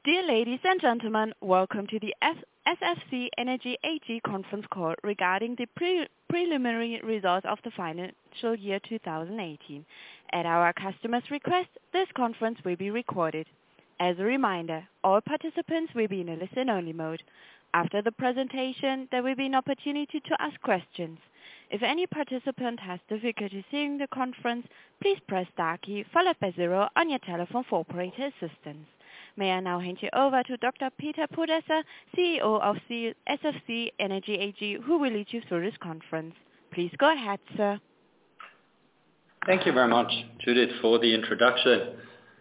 Dear ladies and gentlemen, welcome to the SFC Energy AG conference call regarding the preliminary results of the financial year 2018. At our customer's request, this conference will be recorded. As a reminder, all participants will be in a listen-only mode. After the presentation, there will be an opportunity to ask questions. If any participant has difficulty seeing the conference, please press star key followed by 0 on your telephone for operator assistance. May I now hand you over to Dr. Peter Podesser, CEO of the SFC Energy AG, who will lead you through this conference. Please go ahead, sir. Thank you very much, Judith, for the introduction.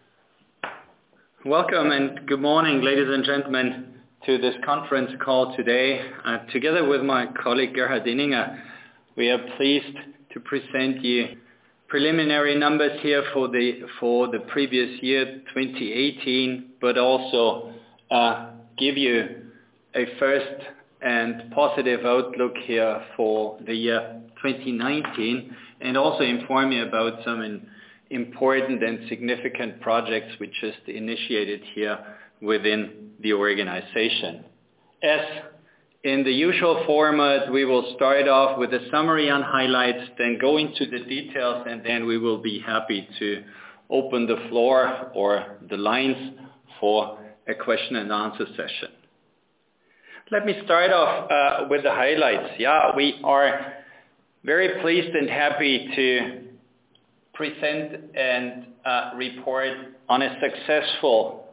Welcome and good morning, ladies and gentlemen, to this conference call today. Together with my colleague Gerhard Dinninger, we are pleased to present you preliminary numbers here for the previous year 2018, but also give you a first and positive outlook here for the year 2019, and also inform you about some important and significant projects we just initiated here within the organization. As in the usual format, we will start off with a summary on highlights, then go into the details, and then we will be happy to open the floor or the lines for a question and answer session. Let me start off with the highlights. We are very pleased and happy to present and report on a successful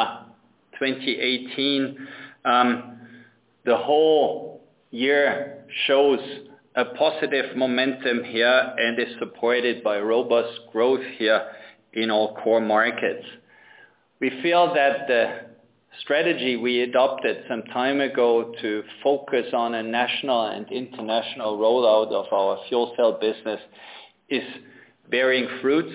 2018. The whole year shows a positive momentum here and is supported by robust growth here in all core markets. We feel that the strategy we adopted some time ago to focus on a national and international rollout of our fuel cell business is bearing fruits,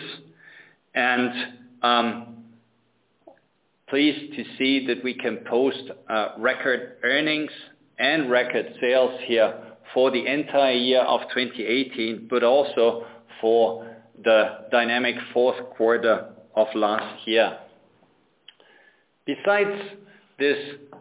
and pleased to see that we can post record earnings and record sales here for the entire year of 2018, but also for the dynamic fourth quarter of last year. Besides this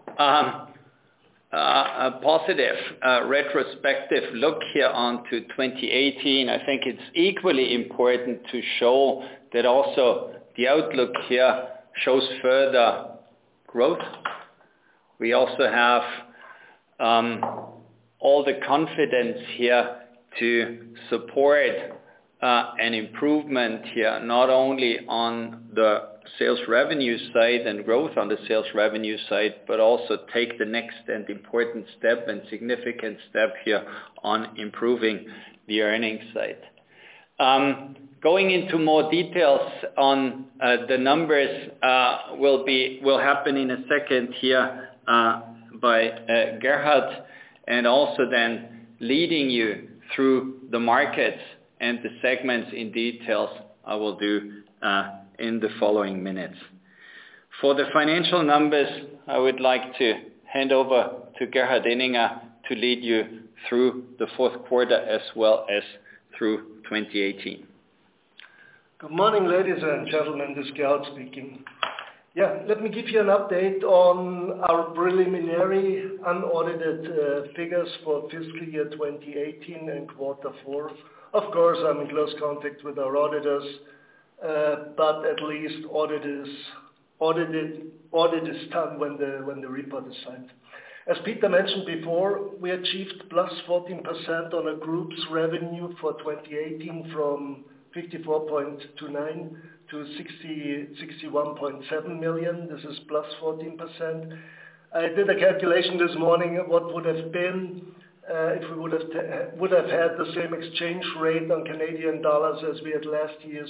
a positive retrospective look here onto 2018, I think it's equally important to show that also the outlook here shows further growth. We also have all the confidence here to support an improvement here, not only on the sales revenue side and growth on the sales revenue side, but also take the next and important step and significant step here on improving the earnings side. Going into more details on the numbers will happen in a second here by Gerhard, and also then leading you through the markets and the segments in details I will do in the following minutes. For the financial numbers, I would like to hand over to Gerhard Dinninger to lead you through the fourth quarter as well as through 2018. Good morning, ladies and gentlemen. This is Gerhard speaking. Let me give you an update on our preliminary unaudited figures for fiscal year 2018 and quarter 4. Of course, I'm in close contact with our auditors, but at least audit is done when the report is signed. As Peter mentioned before, we achieved plus 14% on a group's revenue for 2018 from 54.29 to 61.7 million. This is plus 14%. I did a calculation this morning what would have been if we would have had the same exchange rate on Canadian dollars as we had last year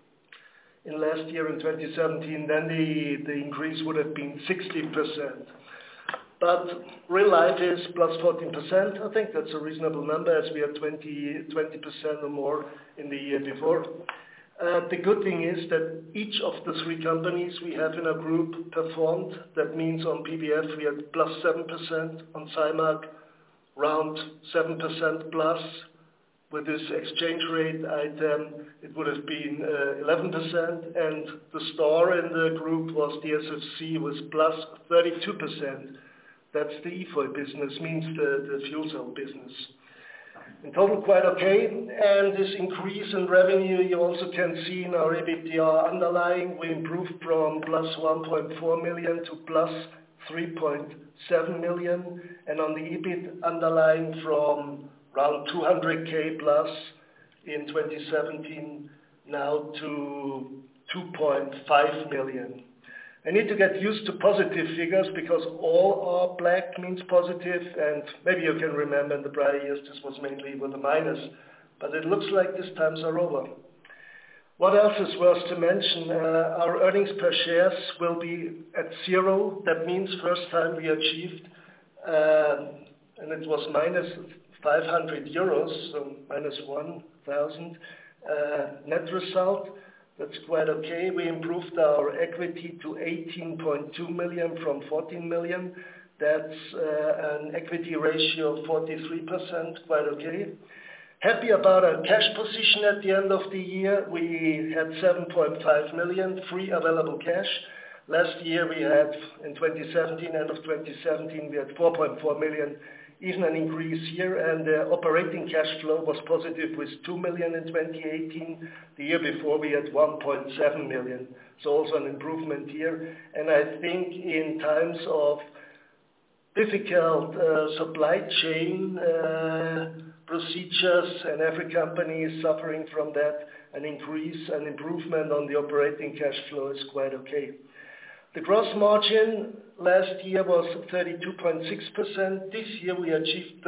in 2017, then the increase would have been 60%. But real life is plus 14%. I think that's a reasonable number, as we had 20% or more in the year before. The good thing is that each of the 3 companies we have in our group performed. That means on PBF we had plus 7%, on Cymark around 7% plus, With this exchange rate item, it would have been 11%, and the star in the group was the SFC, was plus 32%. That's the EFOY business, means the fuel cell business. In total, quite okay. And this increase in revenue, you also can see in our EBITDA underlying. We improved from plus 1.4 million to plus 3.7 million. And on the EBIT underlying from around 200K plus in 2017 now to 2.5 million. I need to get used to positive figures because all are black means positive, and maybe you can remember in the prior years this was mainly with a minus, but it looks like these times are over. What else is worth to mention? Our earnings per shares will be at 0. That means first time we achieved, and it was minus 500 euros, so minus 1,000 net result. That's quite okay. We improved our equity to 18.2 million from 14 million. That's an equity ratio of 43%, quite okay. Happy about our cash position at the end of the year. We had 7.5 million free available cash. Last year we had, in 2017, end of 2017, we had 4.4 million, even an increase here, and the operating cash flow was positive with 2 million in 2018. The year before we had 1.7 million, so also an improvement here. And I think in times of difficult supply chain procedures, and every company is suffering from that, an improvement on the operating cash flow is quite okay. The gross margin last year was 32.6%. This year we achieved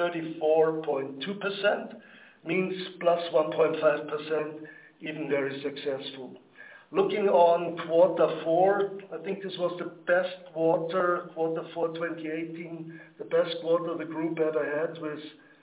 34.2%, means plus 1.5%, even very successful. Looking on quarter 4, I think this was the best quarter 4 2018, the best quarter the group ever had, with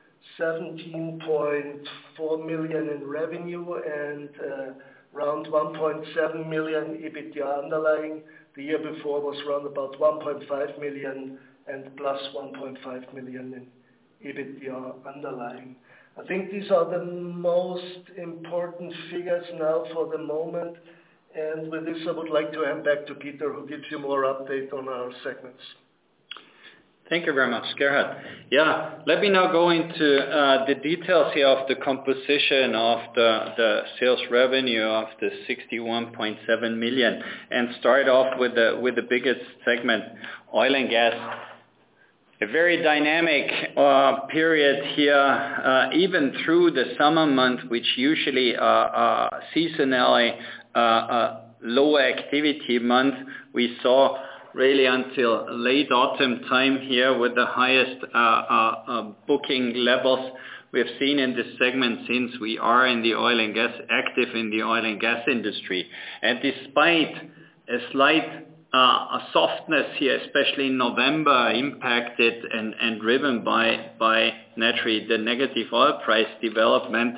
17.4 million in revenue and around 1.7 million EBITDA underlying. The year before was around about 1.5 million and plus 1.5 million in EBITDA underlying. I think these are the most important figures now for the moment. And with this, I would like to hand back to Peter, who gives you more update on our segments. Thank you very much, Gerhard. Yeah, let me now go into the details here of the composition of the sales revenue of the 61.7 million and start off with the biggest segment, oil and gas. A very dynamic period here, even through the summer month, which usually seasonally lower activity month, we saw really until late autumn time here with the highest booking levels we have seen in this segment since we are in the oil and gas, active in the oil and gas industry. And despite a slight softness here, especially in November, impacted and driven by naturally the negative oil price development,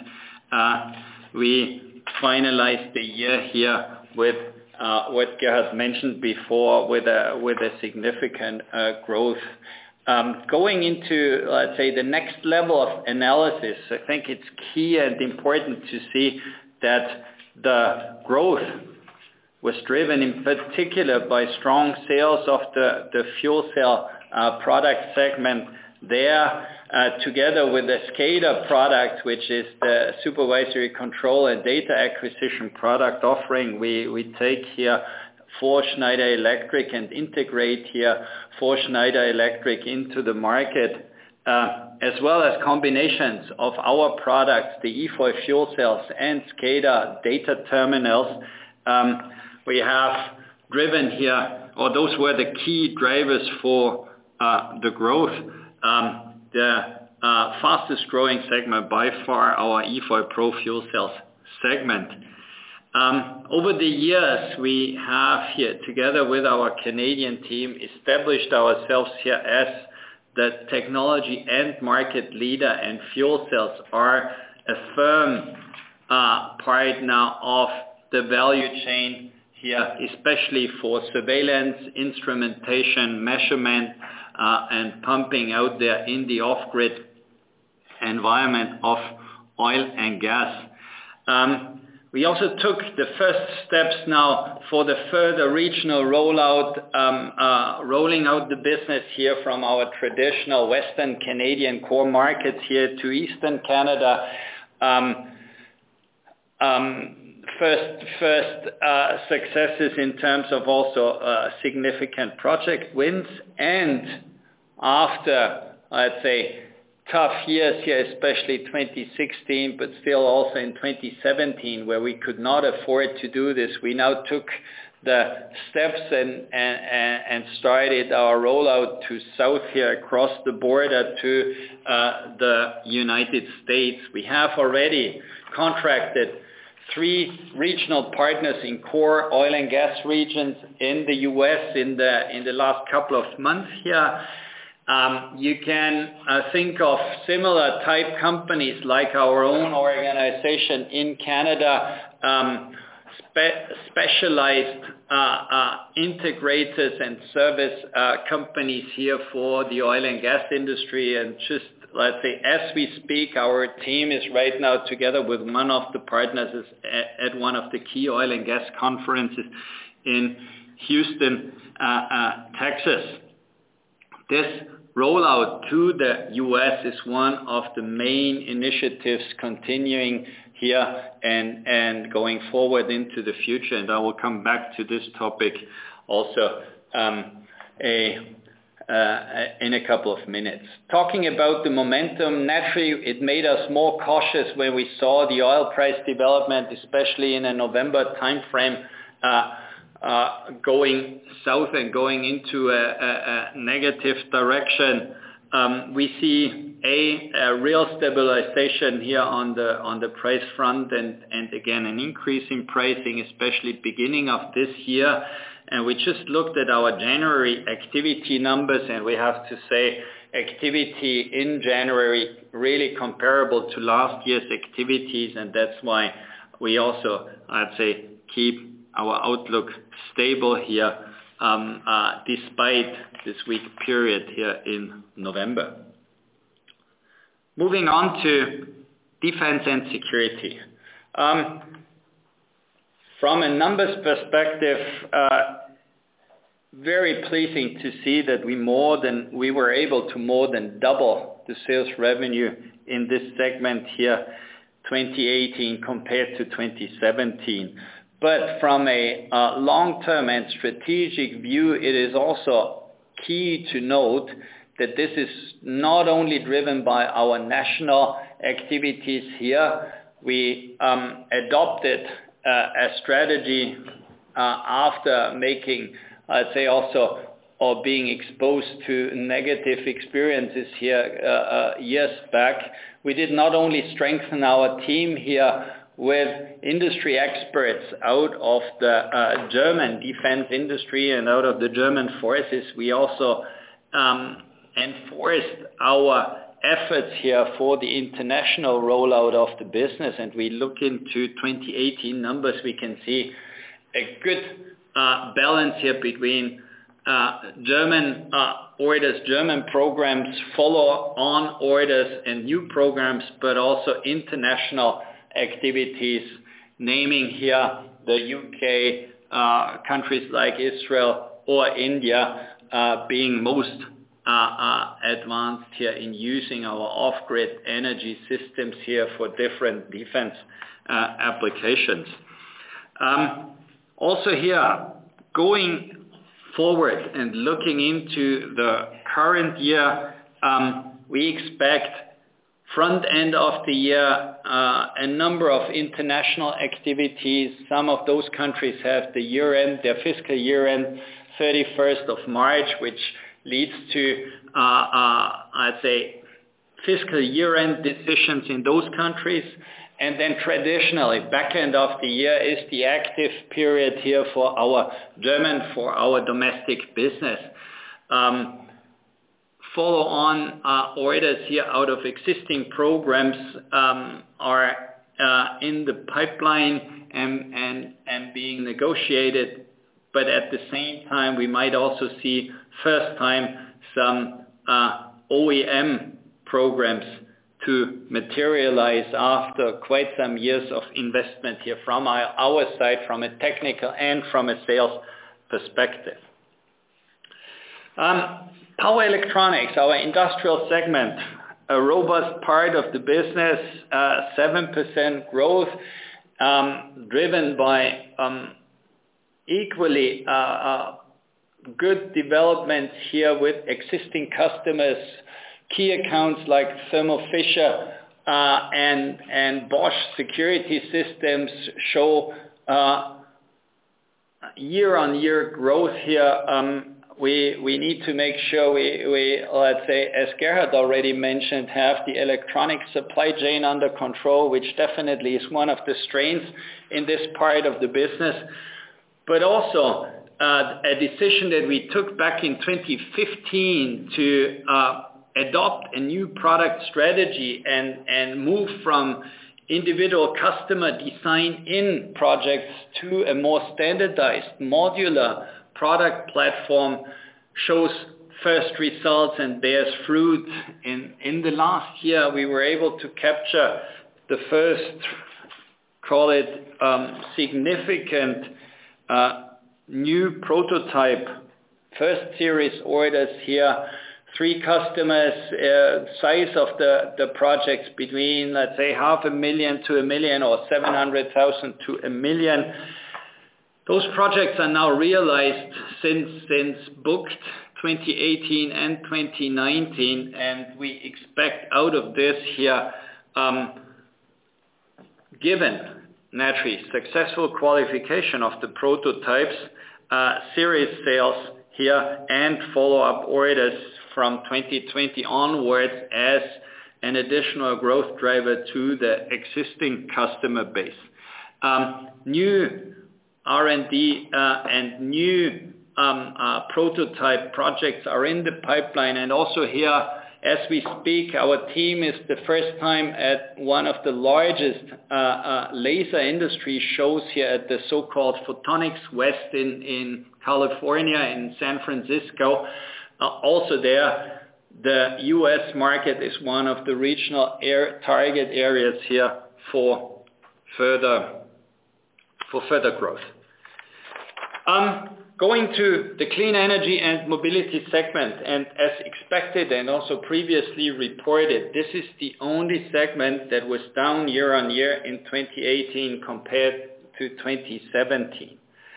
we finalized the year here with what Gerhard mentioned before, with a significant growth. Going into, let's say, the next level of analysis, I think it's key and important to see that the growth was driven in particular by strong sales of the fuel cell product segment there, together with the SCADA product, which is the supervisory control and data acquisition product offering. We take here for Schneider Electric and integrate here for Schneider Electric into the market, as well as combinations of our products, the EFOY fuel cells and SCADA data terminals. We have driven here, or those were the key drivers for the growth. The fastest growing segment by far, our EFOY Pro fuel cells segment. Over the years, we have here, together with our Canadian team, established ourselves here as the technology and market leader, and fuel cells are a firm part now of the value chain here, especially for surveillance, instrumentation, measurement, and pumping out there in the off-grid environment of oil and gas. We also took the first steps now for the further regional rollout, rolling out the business here from our traditional Western Canadian core markets here to Eastern Canada. First successes in terms of also significant project wins, and after, I'd say, tough years here, especially 2016, but still also in 2017, where we could not afford to do this, we now took the steps and started our rollout to south here across the border to the United States. We have already contracted 3 regional partners in core oil and gas regions in the U.S. in the last couple of months here. You can think of similar type companies like our own organization in Canada, specialized integrators and service companies here for the oil and gas industry. And just, let's say, as we speak, our team is right now together with one of the partners at one of the key oil and gas conferences in Houston, Texas. This rollout to the U.S. is one of the main initiatives continuing here and going forward into the future, and I will come back to this topic also in a couple of minutes. Talking about the momentum, naturally it made us more cautious when we saw the oil price development, especially in a November timeframe, going south and going into a negative direction. We see a real stabilization here on the price front, and again an increase in pricing, especially beginning of this year. And we just looked at our January activity numbers, and we have to say activity in January really comparable to last year's activities, and that's why we also, I'd say, keep our outlook stable here despite this weak period here in November. Moving on to defense and security. From a numbers perspective, very pleasing to see that we were able to more than double the sales revenue in this segment here, 2018 compared to 2017. But from a long-term and strategic view, it is also key to note that this is not only driven by our national activities here. We adopted a strategy after making, I'd say also, or being exposed to negative experiences here years back. We did not only strengthen our team here with industry experts out of the German defense industry and out of the German forces, we also enforced our efforts here for the international rollout of the business. And we look into 2018 numbers, we can see a good balance here between German orders, German programs, follow-on orders and new programs, but also international activities, naming here the UK, countries like Israel or India being most advanced here in using our off-grid energy systems here for different defense applications. Also here, going forward and looking into the current year, we expect front end of the year a number of international activities. Some of those countries have the year-end, their fiscal year-end 31st of March, which leads to, I'd say, fiscal year-end decisions in those countries. And then traditionally, back end of the year is the active period here for our domestic business. Follow-on orders here out of existing programs are in the pipeline and being negotiated, but at the same time we might also see first time some OEM programs to materialize after quite some years of investment here from our side, from a technical and from a sales perspective. Power electronics, our industrial segment, a robust part of the business, 7% growth, driven by equally good developments here with existing customers. Key accounts like Thermo Fisher and Bosch Security Systems show year-on-year growth here. We need to make sure we, let's say, as Gerhard already mentioned, have the electronic supply chain under control, which definitely is one of the strengths in this part of the business. But also a decision that we took back in 2015 to adopt a new product strategy and move from individual customer design-in projects to a more standardized modular product platform shows first results and bears fruit. In the last year, we were able to capture the first, call it significant new prototype, first series orders here. 3 customers, size of the projects between, let's say, $500,000 to $1 million or 700,000 to $1 million. Those projects are now realized since booked 2018 and 2019, and we expect out of this here, given naturally successful qualification of the prototypes, series sales here and follow-up orders from 2020 onwards as an additional growth driver to the existing customer base. New R&D and new prototype projects are in the pipeline, and also here, as we speak, our team is the first time at one of the largest laser industry shows here at the so-called Photonics West in California, in San Francisco. Also there, the U.S. market is one of the regional target areas here for further growth. Going to the clean energy and mobility segment, and as expected and also previously reported, this is the only segment that was down year on year in 2018 compared to 2017.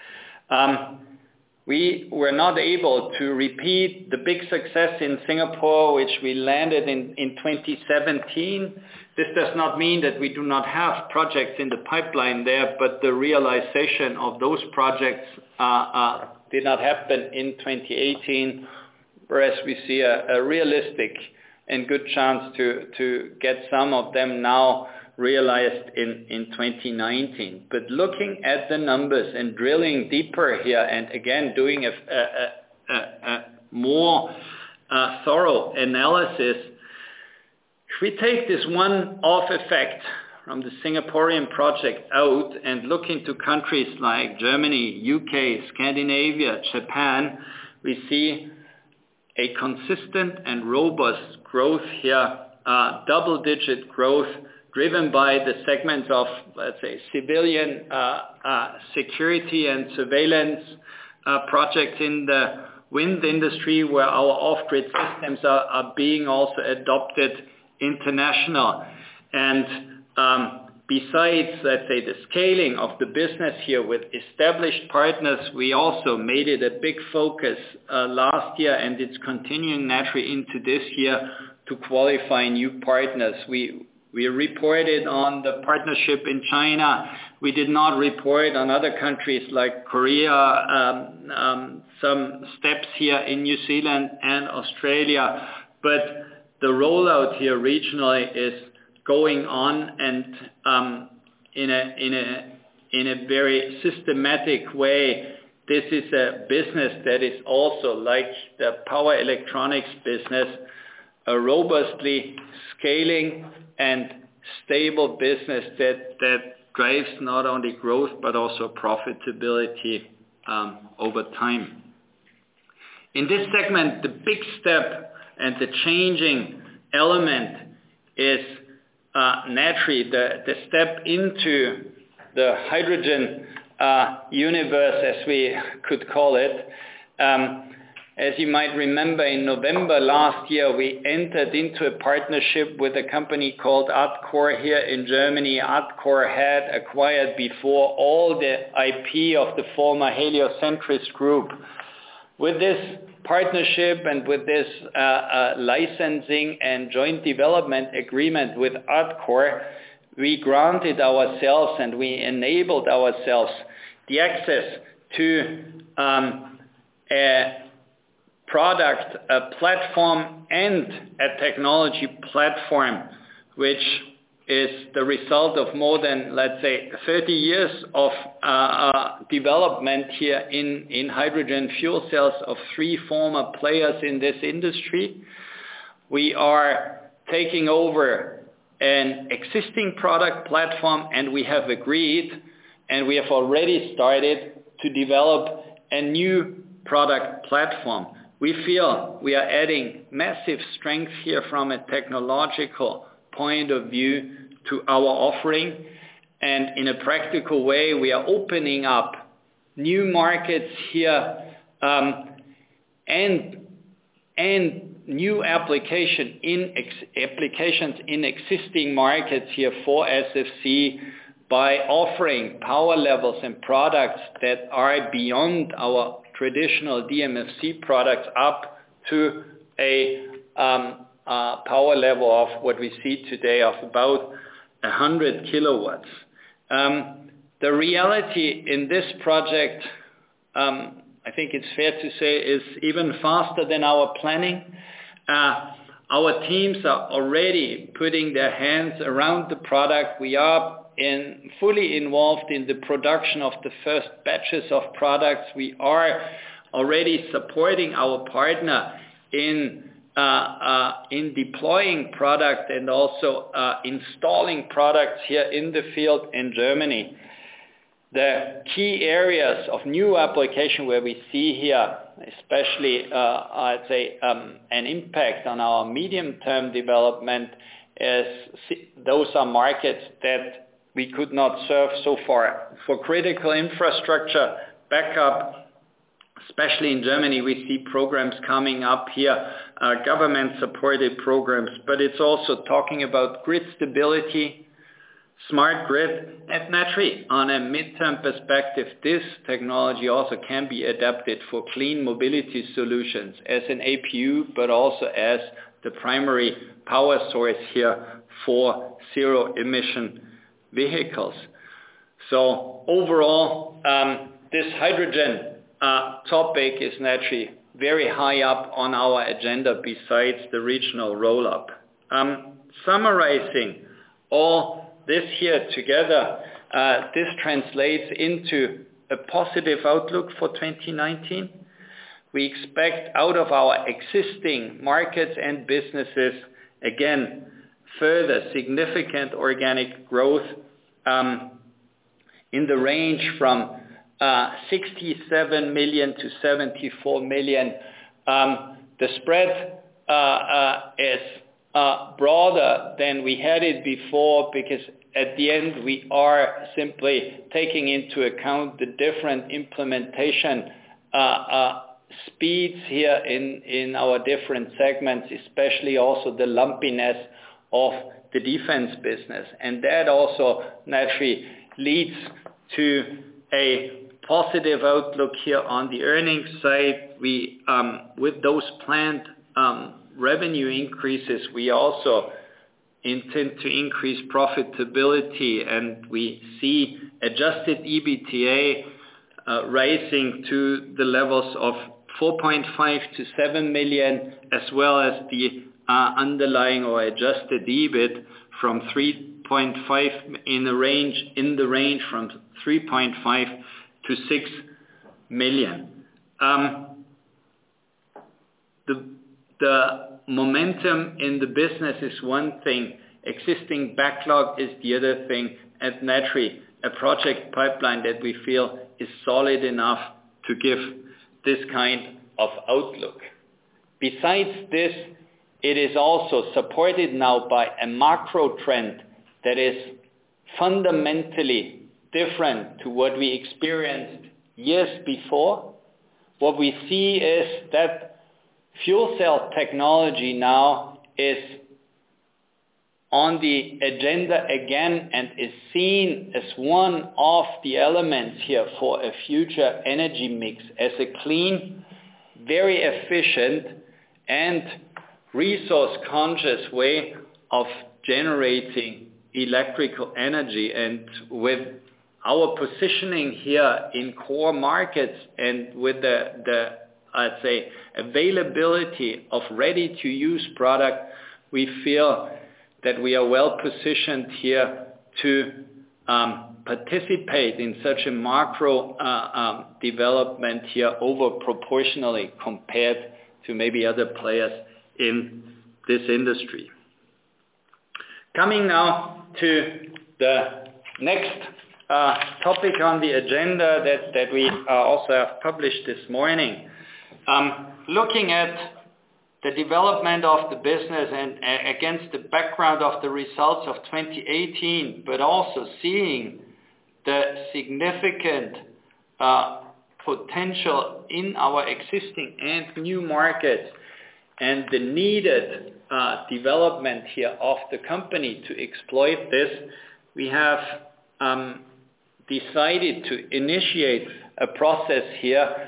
We were not able to repeat the big success in Singapore, which we landed in 2017. This does not mean that we do not have projects in the pipeline there, but the realization of those projects did not happen in 2018, whereas we see a realistic and good chance to get some of them now realized in 2019. But looking at the numbers and drilling deeper here, and again doing a more thorough analysis, if we take this one-off effect from the Singaporean project out and look into countries like Germany, UK, Scandinavia, Japan, we see a consistent and robust growth here, double-digit growth, driven by the segments of, let's say, civilian security and surveillance projects in the wind industry, where our off-grid systems are being also adopted international. And besides, let's say, the scaling of the business here with established partners, we also made it a big focus last year, and it's continuing naturally into this year to qualify new partners. We reported on the partnership in China. We did not report on other countries like Korea, some steps here in New Zealand and Australia. But the rollout here regionally is going on, and in a very systematic way. This is a business that is also, like the power electronics business, a robustly scaling and stable business that drives not only growth but also profitability over time. In this segment, the big step and the changing element is naturally the step into the hydrogen universe, as we could call it. As you might remember, in November last year, we entered into a partnership with a company called Adcore here in Germany. Adcore had acquired before all the IP of the former Heliocentris group. With this partnership and with this licensing and joint development agreement with Adcore, we granted ourselves and we enabled ourselves the access to a product, a platform, and a technology platform, which is the result of more than, let's say, 30 years of development here in hydrogen fuel cells of 3 former players in this industry. We are taking over an existing product platform, and we have agreed, and we have already started to develop a new product platform. We feel we are adding massive strength here from a technological point of view to our offering, and in a practical way we are opening up new markets here and new applications in existing markets here for SFC by offering power levels and products that are beyond our traditional DMFC products up to a power level of what we see today of about 100 kilowatts. The reality in this project, I think it's fair to say, is even faster than our planning. Our teams are already putting their hands around the product. We are fully involved in the production of the first batches of products. We are already supporting our partner in deploying product and also installing products here in the field in Germany. The key areas of new application where we see here, especially I'd say an impact on our medium-term development, is those are markets that we could not serve so far. For critical infrastructure backup, especially in Germany, we see programs coming up here, government-supported programs, but it's also talking about grid stability, smart grid, and naturally, on a midterm perspective, this technology also can be adapted for clean mobility solutions as an APU, but also as the primary power source here for zero-emission vehicles. So overall, this hydrogen topic is naturally very high up on our agenda besides the regional roll-up. Summarizing all this here together, this translates into a positive outlook for 2019. We expect out of our existing markets and businesses, again, further significant organic growth in the range from 67 million to 74 million. The spread is broader than we had it before, because at the end we are simply taking into account the different implementation speeds here in our different segments, especially also the lumpiness of the defense business. And that also naturally leads to a positive outlook here on the earnings side. We, with those planned revenue increases, we also intend to increase profitability, and we see adjusted EBITDA rising to the levels of 4.5 to 7 million, as well as the underlying or adjusted EBIT from 3.5 in the range from 3.5 to 6 million. The momentum in the business is one thing, existing backlog is the other thing, and naturally a project pipeline that we feel is solid enough to give this kind of outlook. Besides this, it is also supported now by a macro trend that is fundamentally different to what we experienced years before. What we see is that fuel cell technology now is on the agenda again and is seen as one of the elements here for a future energy mix as a clean, very efficient and resource-conscious way of generating electrical energy. And with our positioning here in core markets and with the I'd say, availability of ready-to-use product, we feel that we are well positioned here to participate in such a macro development here over proportionally compared to maybe other players in this industry. Coming now to the next topic on the agenda that we also have published this morning. Looking at the development of the business and against the background of the results of 2018, but also seeing the significant potential in our existing and new markets and the needed development here of the company to exploit this, we have decided to initiate a process here.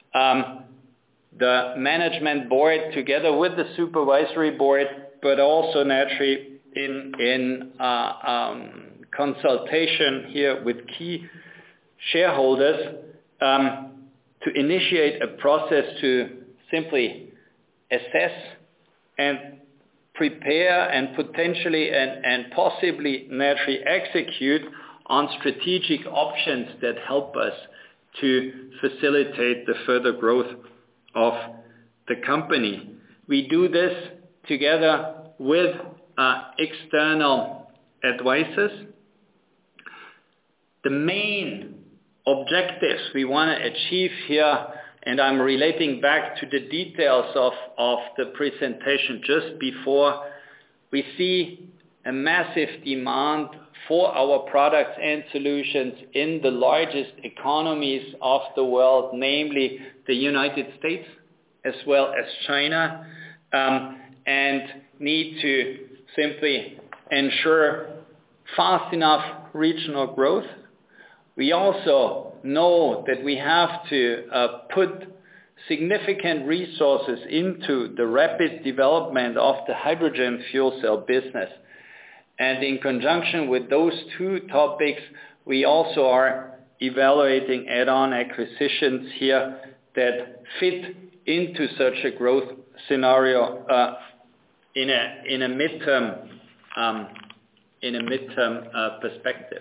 The management board together with the supervisory board, but also naturally in consultation here with key shareholders, to initiate a process to simply assess and prepare and potentially and possibly naturally execute on strategic options that help us to facilitate the further growth of the company. We do this together with external advisors. The main objectives we want to achieve here, and I'm relating back to the details of the presentation just before, we see a massive demand for our products and solutions in the largest economies of the world, namely the United States as well as China, and need to simply ensure fast enough regional growth. We also know that we have to put significant resources into the rapid development of the hydrogen fuel cell business. And in conjunction with those two topics, we also are evaluating add-on acquisitions here that fit into such a growth scenario in a midterm perspective.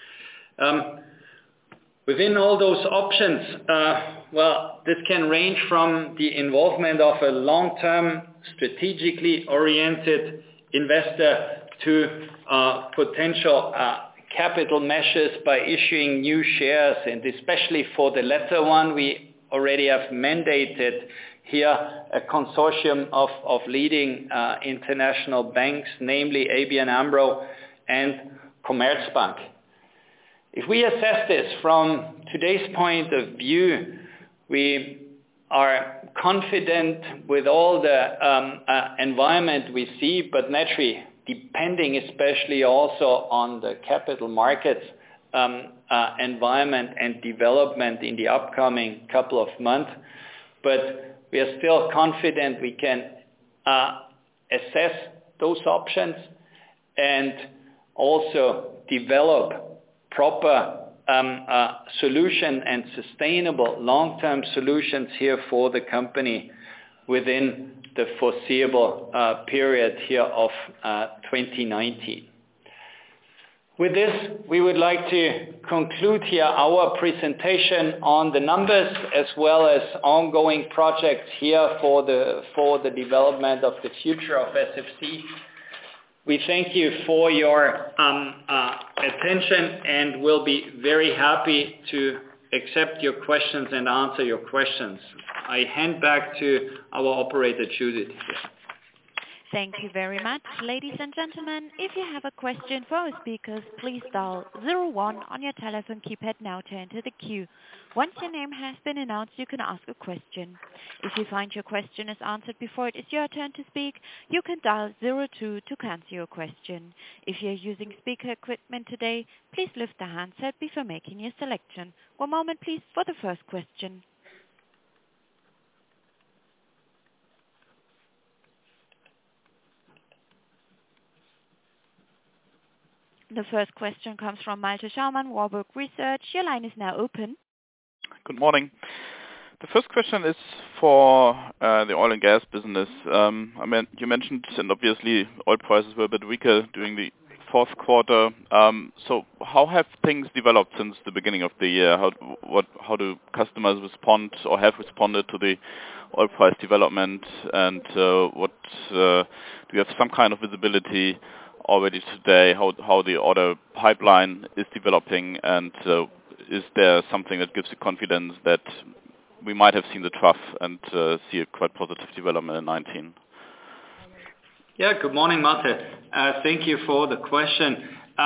Within all those options, this can range from the involvement of a long-term, strategically oriented investor to potential capital measures by issuing new shares, and especially for the latter one, we already have mandated here a consortium of leading international banks, namely ABN AMRO and Commerzbank. If we assess this from today's point of view, we are confident with all the environment we see, but naturally depending especially also on the capital markets environment and development in the upcoming couple of months. But we are still confident we can assess those options and also develop proper solution and sustainable long-term solutions here for the company within the foreseeable period here of 2019. With this, we would like to conclude here our presentation on the numbers as well as ongoing projects here for the development of the future of SFC. We thank you for your attention and will be very happy to accept your questions and answer your questions. I hand back to our operator, Judith. Thank you very much. Ladies and gentlemen, if you have a question for our speakers, please dial 01 on your telephone keypad now to enter the queue. Once your name has been announced, you can ask a question. If you find your question is answered before it is your turn to speak, you can dial 02 to cancel your question. If you're using speaker equipment today, please lift the handset before making your selection. One moment, please, for the first question. The first question comes from Malte Schaumann, Warburg Research. Your line is now open. Good morning. The first question is for the oil and gas business. You mentioned, and obviously oil prices were a bit weaker during the fourth quarter. So how have things developed since the beginning of the year? How do customers respond or have responded to the oil price development? And do you have some kind of visibility already today how the order pipeline is developing, and is there something that gives you confidence that we might have seen the trough and see a quite positive development in 19? Yeah, good morning, Malte. Thank you for the question.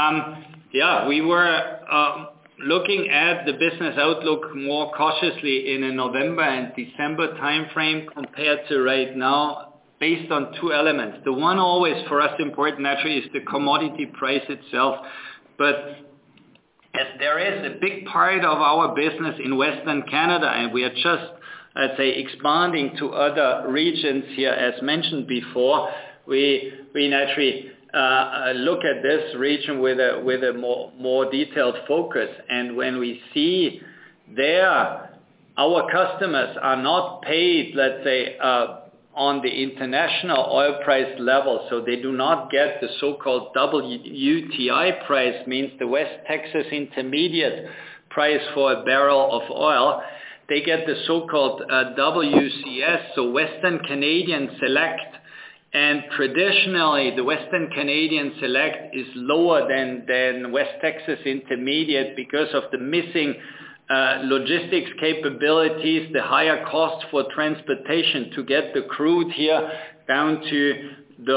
We were looking at the business outlook more cautiously in a November and December timeframe compared to right now, based on two elements. The one always for us important naturally is the commodity price itself. But as there is a big part of our business in Western Canada, and we are just, let's say, expanding to other regions here, as mentioned before, we naturally look at this region with a more detailed focus. And when we see there, our customers are not paid, let's say, on the international oil price level, so they do not get the so-called WTI price, means the West Texas Intermediate price for a barrel of oil. They get the so-called WCS, so Western Canadian Select, and traditionally the Western Canadian Select is lower than West Texas Intermediate because of the missing logistics capabilities, the higher cost for transportation to get the crude here down to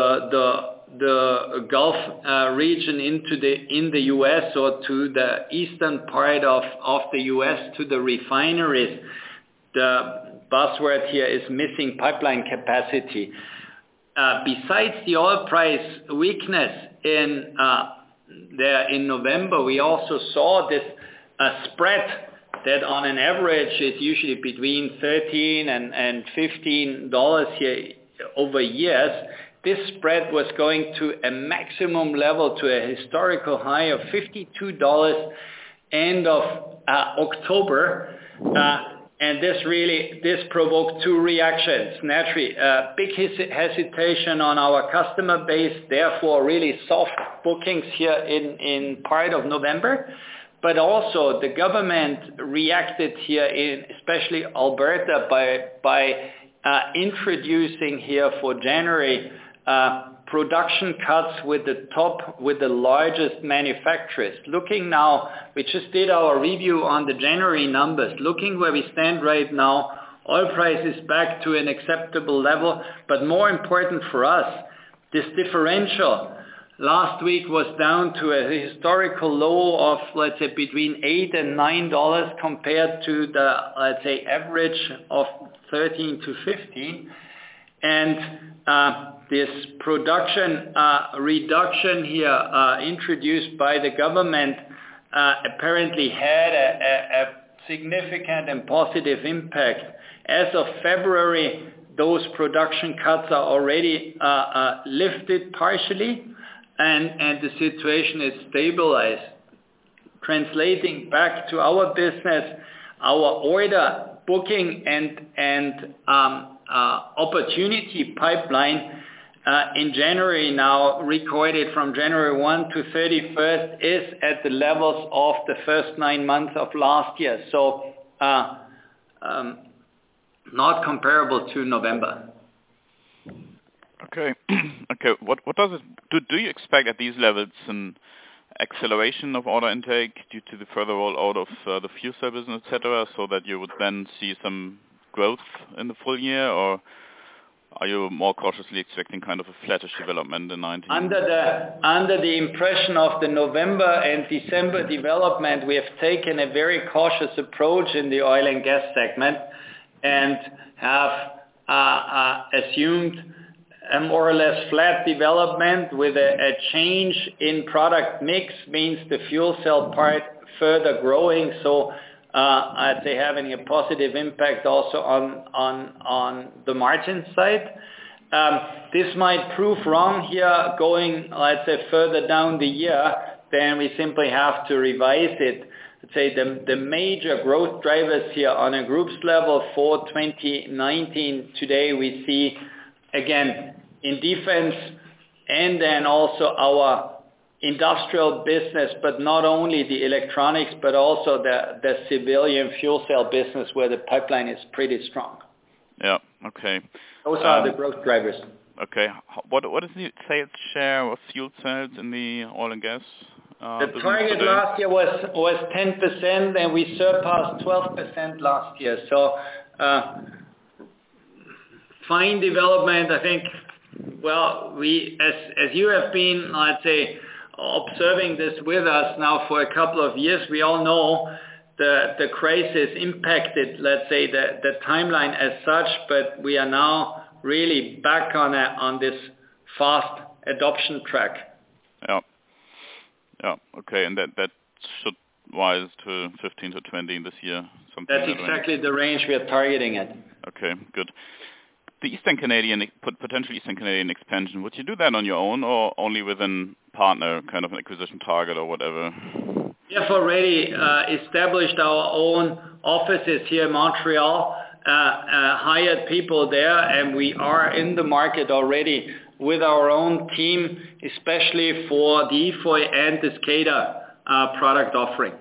the Gulf region in the U.S. or to the eastern part of the U.S. to the refineries. The buzzword here is missing pipeline capacity. Besides the oil price weakness in November, we also saw this spread that on an average is usually between $13 and $15 here over years. This spread was going to a maximum level, to a historical high of $52 end of October. And this provoked two reactions. Naturally, big hesitation on our customer base, therefore really soft bookings here in part of November. But also the government reacted here in especially Alberta by introducing here for January production cuts with the largest manufacturers. Looking now, we just did our review on the January numbers. Looking where we stand right now, oil price is back to an acceptable level. But more important for us, this differential last week was down to a historical low of, let's say, between $8 and $9 compared to the, let's say, average of 13 to 15. And this production reduction here introduced by the government apparently had a significant and positive impact. As of February, those production cuts are already lifted partially. And the situation is stabilized. Translating back to our business, our order booking and opportunity pipeline in January now, recorded from January 1 to 31st, is at the levels of the first 9 months of last year. So not comparable to November. Okay. Okay. What does it do? You expect at these levels an acceleration of order intake due to the further rollout of the fuel cell business, etc., so that you would then see some growth in the full year, or are you more cautiously expecting kind of a flattish development in 19? Under the impression of the November and December development, we have taken a very cautious approach in the oil and gas segment and have assumed a more or less flat development with a change in product mix, means the fuel cell part further growing. So I'd say having a positive impact also on the margin side. This might prove wrong here going, let's say, further down the year, then we simply have to revise it. Let's say the major growth drivers here on a group's level for 2019 today we see again in defense and then also our industrial business, but not only the electronics, but also the civilian fuel cell business where the pipeline is pretty strong. Yeah, okay. Those are the growth drivers. Okay. What is the sales share of fuel cells in the oil and gas? The target today? Last year was 10% and we surpassed 12% last year. So fine development, I think. Well, we, as you have been, let's say, observing this with us now for a couple of years, we all know the crisis impacted, let's say, the timeline as such, but we are now really back on this fast adoption track. Yeah. Yeah. Okay. And that should rise to 15 to 20 this year. Something. That's exactly the range we are targeting at. Okay. Good. The potential Eastern Canadian expansion, would you do that on your own or only with a partner, kind of an acquisition target or whatever? We have already established our own offices here in Montreal, hired people there, and we are in the market already with our own team, especially for the EFOY and the SCADA product offering.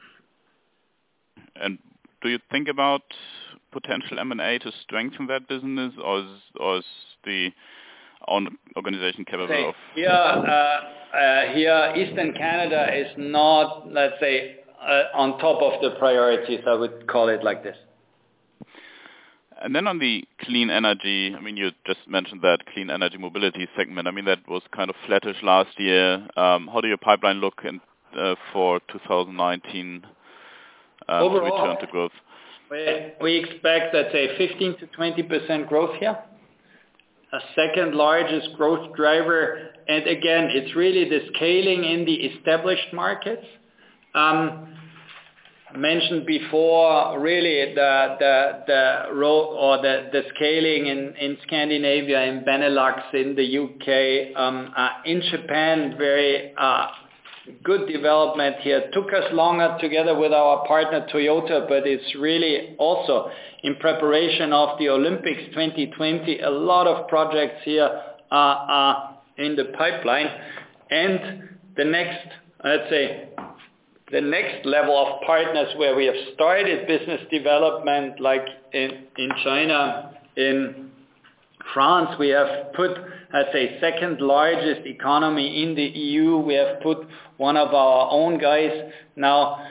And do you think about potential M&A to strengthen that business, or is the own organization capable of? Here, Eastern Canada is not, let's say, on top of the priorities. I would call it like this. And then on the clean energy, I mean, you just mentioned that clean energy mobility segment. I mean, that was kind of flattish last year. How do your pipeline look for 2019 overall, to return to growth? We expect, let's say, 15 to 20% growth here. A second largest growth driver, and again, it's really the scaling in the established markets. Mentioned before, really the scaling in Scandinavia, in Benelux, in the UK, in Japan, very good development here. Took us longer together with our partner Toyota, but it's really also in preparation of the Olympics 2020. A lot of projects here are in the pipeline. And the next, let's say, the next level of partners where we have started business development, like in China, in France, we have put, let's say, second largest economy in the EU. We have put one of our own guys now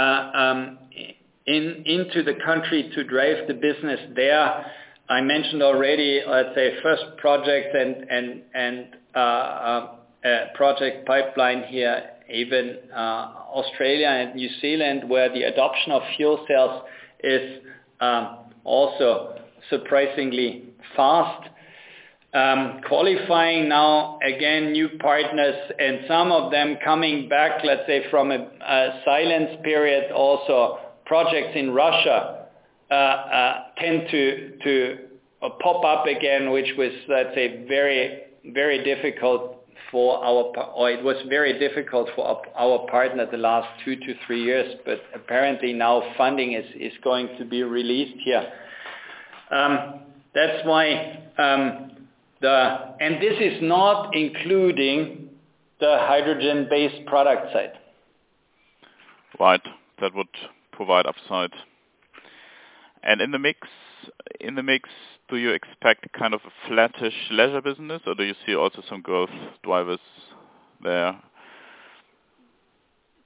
into the country to drive the business there. I mentioned already, let's say, first project and project pipeline here, even Australia and New Zealand, where the adoption of fuel cells is also surprisingly fast. Qualifying now, again, new partners, and some of them coming back, let's say, from a silence period. Also, projects in Russia tend to pop up again, which was, let's say, very, very difficult it was very difficult for our partner the last 2 to 3 years, but apparently now funding is going to be released here. That's why and this is not including the hydrogen-based product side. Right, that would provide upside. And in the mix, do you expect kind of a flattish leisure business, or do you see also some growth drivers there?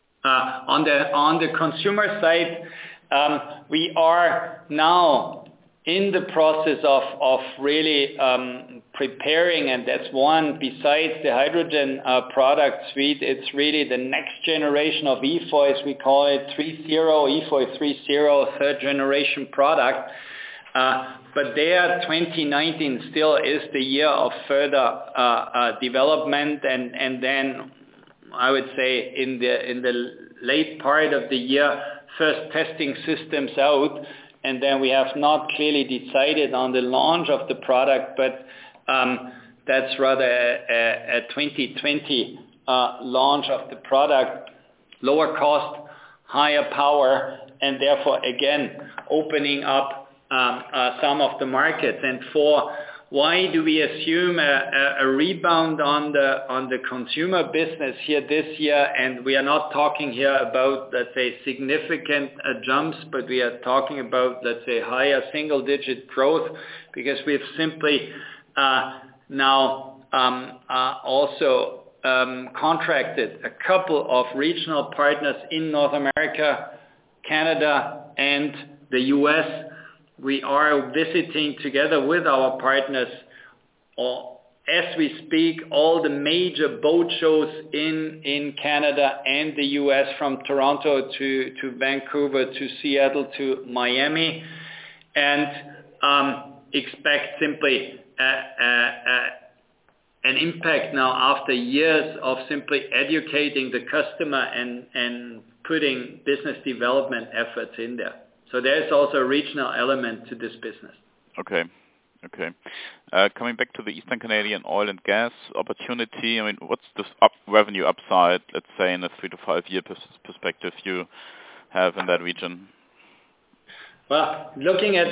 On the consumer side, we are now in the process of really preparing, and that's one besides the hydrogen product suite. It's really the next generation of EFOYs. We call it 3.0, EFOY 3.0, third generation product. But there, 2019 still is the year of further development, and then I would say in the late part of the year, first testing systems out, and then we have not clearly decided on the launch of the product, but that's rather a 2020 launch of the product, lower cost, higher power, and therefore again opening up some of the markets. And for why do we assume a rebound on the consumer business here this year? And we are not talking here about, let's say, significant jumps, but we are talking about, let's say, higher single-digit growth, because we've simply now also contracted a couple of regional partners in North America, Canada, and the US. We are visiting together with our partners, as we speak, all the major boat shows in Canada and the US, from Toronto to Vancouver to Seattle to Miami, and expect simply an impact now after years of simply educating the customer and putting business development efforts in there. So there's also a regional element to this business. Okay. Coming back to the Eastern Canadian oil and gas opportunity, I mean, what's the revenue upside, let's say, in a 3 to 5 year perspective you have in that region? Well, looking at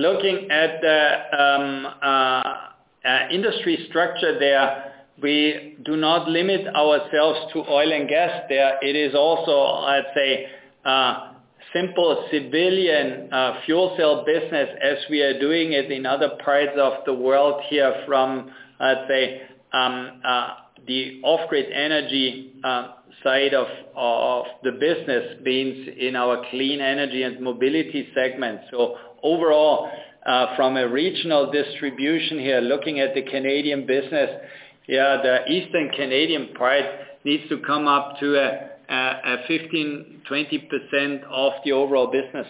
the industry structure there, we do not limit ourselves to oil and gas there. It is also, I'd say, simple civilian fuel cell business, as we are doing it in other parts of the world here, from, let's say, the off-grid energy side of the business, means in our clean energy and mobility segment. So overall, from a regional distribution here, looking at the Canadian business, the Eastern Canadian part needs to come up to a 15-20% of the overall business.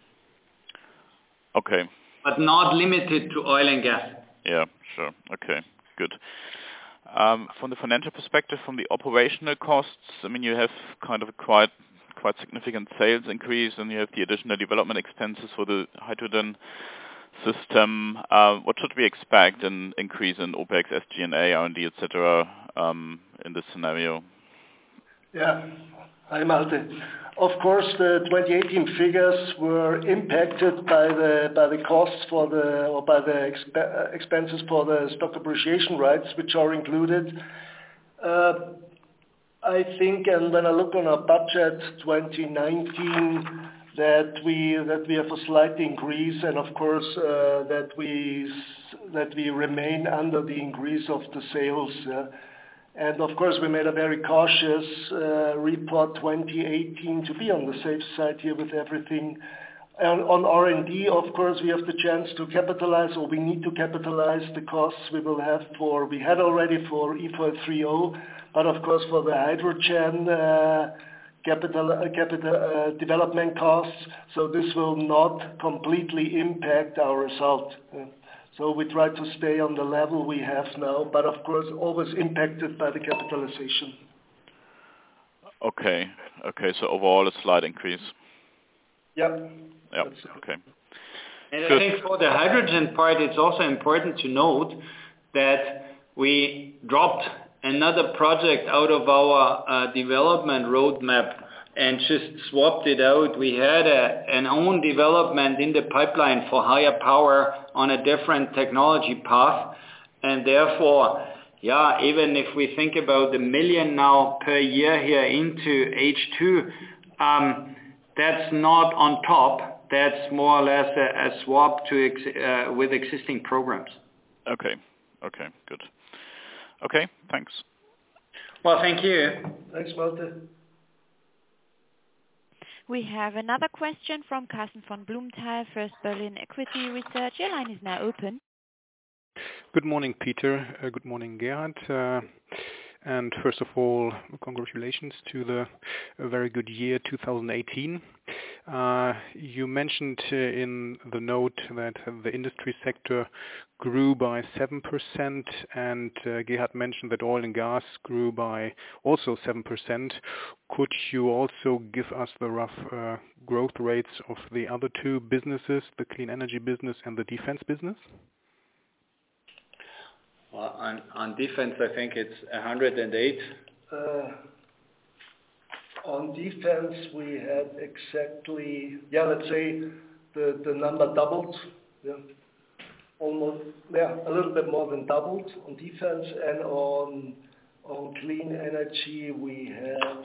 Okay. But not limited to oil and gas. Yeah, sure. Okay, good. From the financial perspective, from the operational costs, I mean, you have kind of a quite significant sales increase, and you have the additional development expenses for the hydrogen system. What should we expect in increase in OPEX, SG&A, R&D, etc. In this scenario? Yeah. Hi, Malte. Of course, the 2018 figures were impacted by the costs by the expenses for the stock appreciation rights, which are included. I think, and when I look on our budget 2019, that we have a slight increase, and of course that we remain under the increase of the sales. And of course, we made a very cautious report 2018 to be on the safe side here with everything. And on R&D, of course, we have the chance to capitalize, or we need to capitalize the costs we had already for EFOY 3.0, but of course for the hydrogen capital development costs. So this will not completely impact our result. So we try to stay on the level we have now, but of course always impacted by the capitalization. Okay. So overall a slight increase. Yep. Okay. And I think for the hydrogen part, it's also important to note that we dropped another project out of our development roadmap and just swapped it out. We had an own development in the pipeline for higher power on a different technology path, and therefore, even if we think about the million now per year here into H2, that's not on top. That's more or less a swap with existing programs. Okay, good. Okay, thanks. Well, thank you. Thanks, Malte. We have another question from Carsten von Blumenthal, First Berlin Equity Research. Your line is now open. Good morning, Peter. Good morning, Gerhard. And first of all, congratulations to the very good year 2018. You mentioned in the note that the industry sector grew by 7%, and Gerhard mentioned that oil and gas grew by also 7%. Could you also give us the rough growth rates of the other two businesses, the clean energy business and the defense business? Well, on defense, I think it's 108. On defense, we had exactly, let's say the number doubled. Almost, a little bit more than doubled on defense, and on clean energy we had,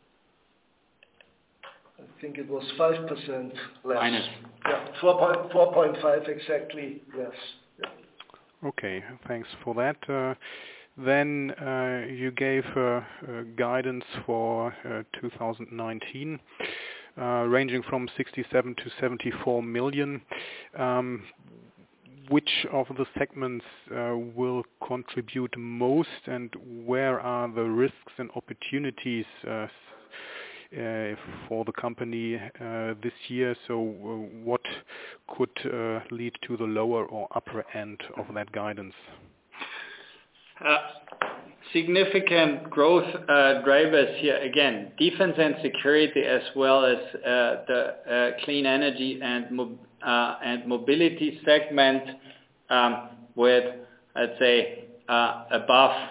I think it was 5% less. Minus. 4.5 exactly less. Okay, thanks for that. Then you gave guidance for 2019, ranging from 67 to 74 million. Which of the segments will contribute most, and where are the risks and opportunities for the company this year? So what could lead to the lower or upper end of that guidance? Significant growth drivers here, again, defense and security, as well as the clean energy and mobility segment, with, I'd say, above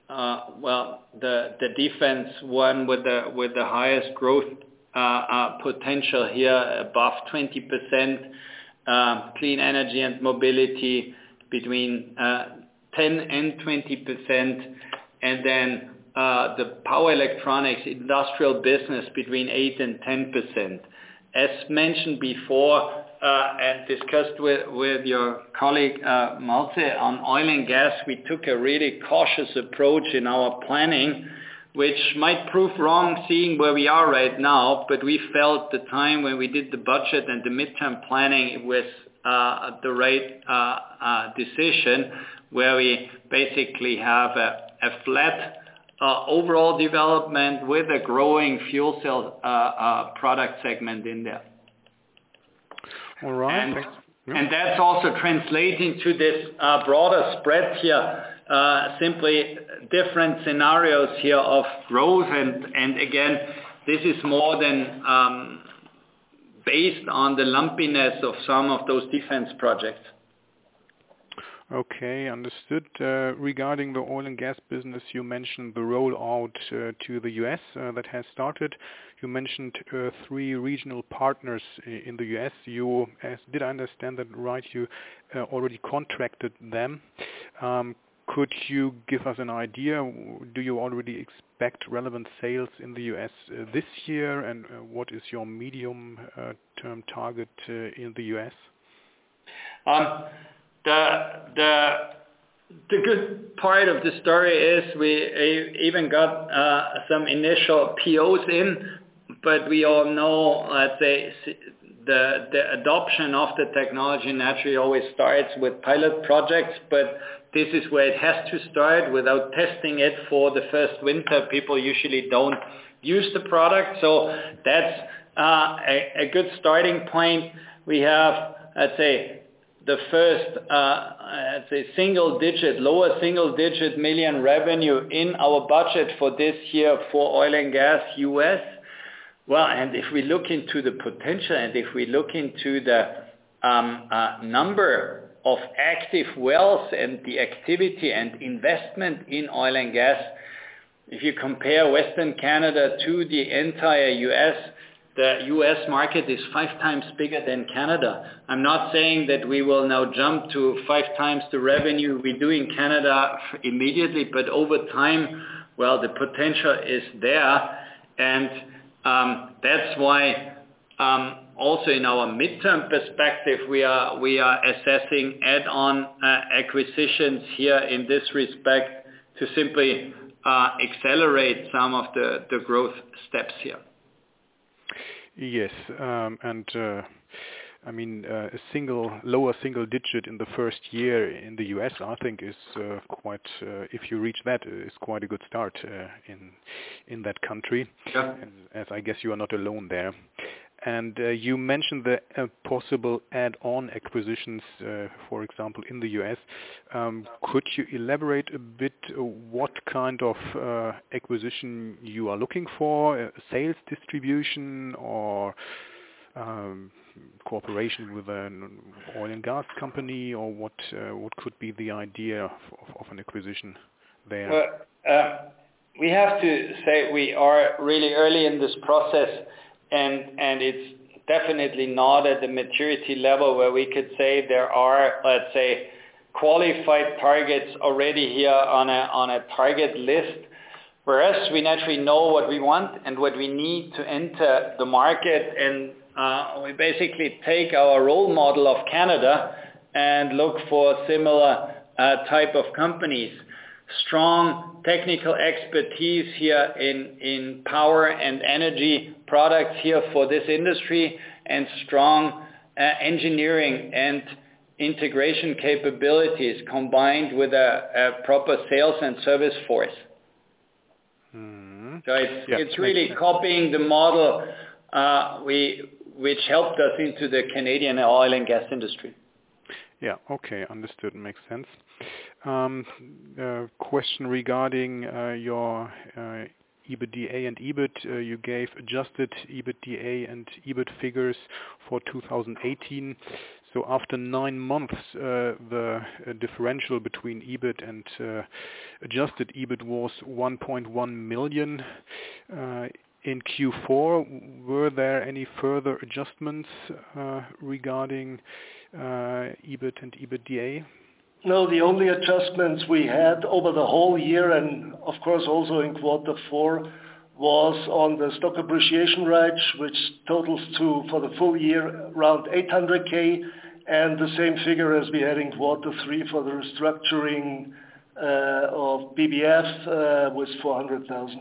the defense one with the highest growth potential here, above 20%, clean energy and mobility between 10 and 20%, and then the power electronics industrial business between 8 and 10%. As mentioned before and discussed with your colleague Malte, on oil and gas, we took a really cautious approach in our planning, which might prove wrong seeing where we are right now, but we felt the time when we did the budget and the midterm planning, it was the right decision, where we basically have a flat overall development with a growing fuel cell product segment in there. All right. And that's also translating to this broader spread here, simply different scenarios here of growth, and again, this is more than based on the lumpiness of some of those defense projects. Okay, understood. Regarding the oil and gas business, you mentioned the rollout to the US that has started. You mentioned 3 regional partners in the US. Did I understand that right, you already contracted them? Could you give us an idea? Do you already expect relevant sales in the US this year, and what is your medium-term target in the US? The good part of the story is we even got some initial POs in, but we all know, let's say, the adoption of the technology naturally always starts with pilot projects, but this is where it has to start. Without testing it for the first winter, people usually don't use the product, so that's a good starting point. We have, let's say, the first, lower single-digit million revenue in our budget for this year for oil and gas US. Well, and if we look into the potential, and if we look into the number of active wells and the activity and investment in oil and gas, if you compare Western Canada to the entire US, the US market is 5 times bigger than Canada. I'm not saying that we will now jump to 5 times the revenue we do in Canada immediately, but over time, well, the potential is there. And that's why also in our midterm perspective, we are assessing add-on acquisitions here in this respect to simply accelerate some of the growth steps here. Yes. I mean, a lower single digit in the first year in the U.S., I think is quite, if you reach that, is quite a good start in that country. Yeah. As I guess you are not alone there. And you mentioned the possible add-on acquisitions, for example, in the U.S. Could you elaborate a bit what kind of acquisition you are looking for? Sales distribution or cooperation with an oil and gas company, or what could be the idea of an acquisition there? Well, we have to say we are really early in this process, and it's definitely not at the maturity level where we could say there are, let's say, qualified targets already here on a target list. For us, we naturally know what we want and what we need to enter the market, and we basically take our role model of Canada and look for similar type of companies. Strong technical expertise here in power and energy products here for this industry, and strong engineering and integration capabilities combined with a proper sales and service force. So it's really copying the model which helped us into the Canadian oil and gas industry. Yeah, okay, understood, makes sense. Question regarding your EBITDA and EBIT. You gave adjusted EBITDA and EBIT figures for 2018. So after 9 months, the differential between EBIT and adjusted EBIT was 1.1 million. In Q4, were there any further adjustments regarding EBIT and EBITDA? No, the only adjustments we had over the whole year, and of course also in quarter 4, was on the stock appreciation rights, which totals to, for the full year, around 800K, and the same figure as we had in quarter 3 for the restructuring of BBF was 400,000.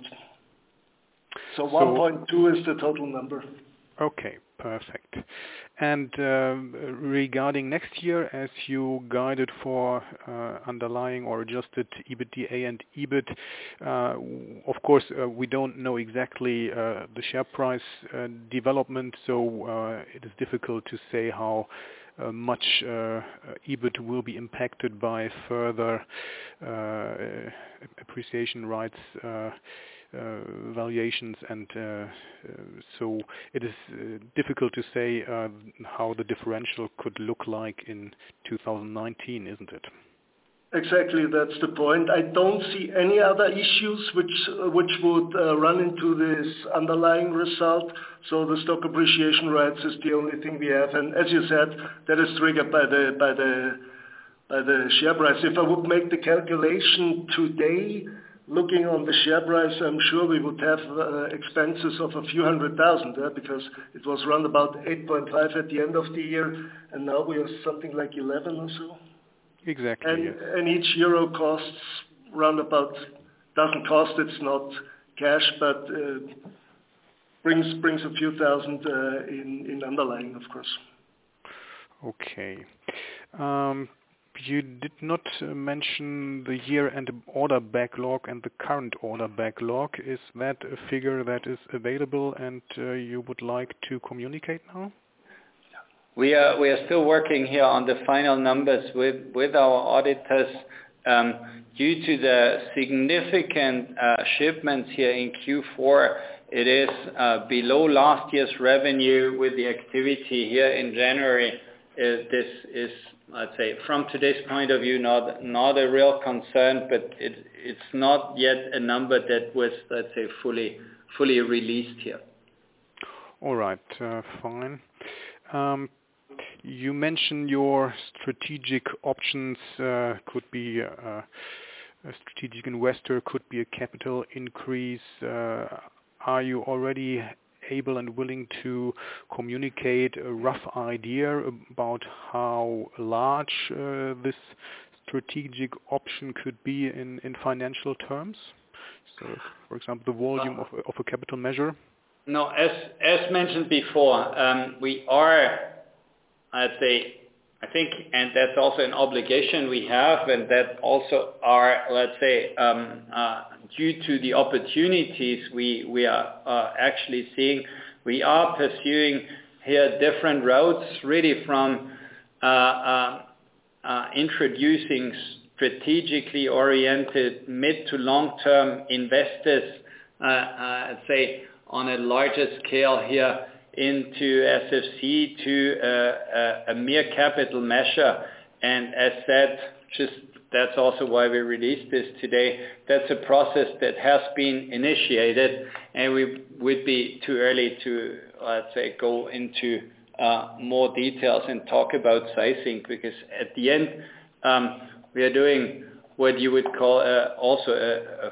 So 1.2 is the total number. Okay, perfect. And regarding next year, as you guided for underlying or adjusted EBITDA and EBIT, of course, we don't know exactly the share price development, so it is difficult to say how much EBIT will be impacted by further appreciation rights valuations, and so it is difficult to say how the differential could look like in 2019, isn't it? Exactly, that's the point. I don't see any other issues which would run into this underlying result. So the stock appreciation rights is the only thing we have, and as you said, that is triggered by the share price. If I would make the calculation today, looking on the share price, I'm sure we would have expenses of a few 100,000, because it was around about 8.5 at the end of the year, and now we have something like 11 or so. Exactly. And, yes. and each euro costs round about, doesn't cost, it's not cash, but brings a few thousand in underlying, of course. Okay. You did not mention the year-end order backlog and the current order backlog. Is that a figure that is available and you would like to communicate now? We are still working here on the final numbers with our auditors. Due to the significant shipments here in Q4, it is below last year's revenue with the activity here in January. This is, I'd say, from today's point of view, not a real concern, but it's not yet a number that was, let's say, fully released here. All right, fine. You mentioned your strategic options could be a strategic investor, could be a capital increase. Are you already able and willing to communicate a rough idea about how large this strategic option could be in financial terms? So, for example, the volume of a capital measure? No, as mentioned before, we are, I'd say, I think, and that's also an obligation we have, and that also are, let's say, due to the opportunities we are actually seeing, we are pursuing here different routes, really from introducing strategically oriented mid to long-term investors, I'd say, on a larger scale here into SFC to a mere capital measure. And as said, that's also why we released this today. That's a process that has been initiated, and we would be too early to, let's say, go into more details and talk about sizing, because at the end, we are doing what you would call also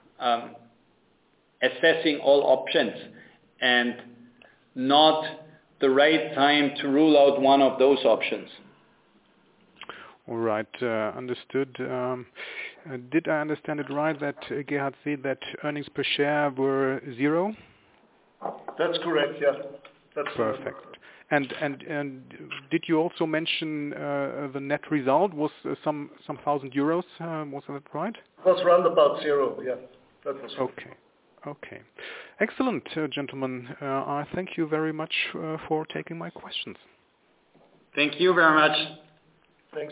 assessing all options, and not the right time to rule out one of those options. All right, understood. Did I understand it right that Gerhard said that earnings per share were 0? That's correct, yeah. That's perfect. And did you also mention the net result was some thousand euros? Was that right? It was round about 0, yeah. That was okay. Okay. Excellent, gentlemen. I thank you very much for taking my questions. Thank you very much. Thanks,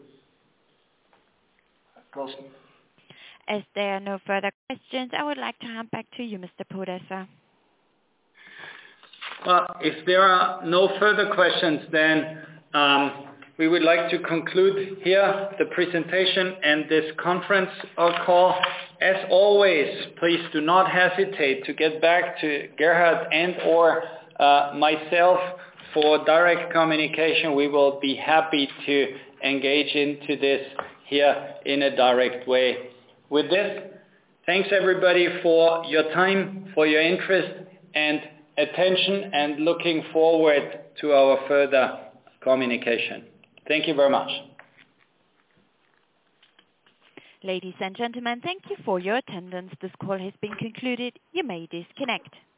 Martin. As there are no further questions, I would like to hand back to you, Mr. Podesser. Well, if there are no further questions, then we would like to conclude here the presentation and this conference call. As always, please do not hesitate to get back to Gerhard and or myself for direct communication. We will be happy to engage into this here in a direct way. With this, thanks everybody for your time, for your interest and attention, and looking forward to our further communication. Thank you very much. Ladies and gentlemen, thank you for your attendance. This call has been concluded. You may disconnect.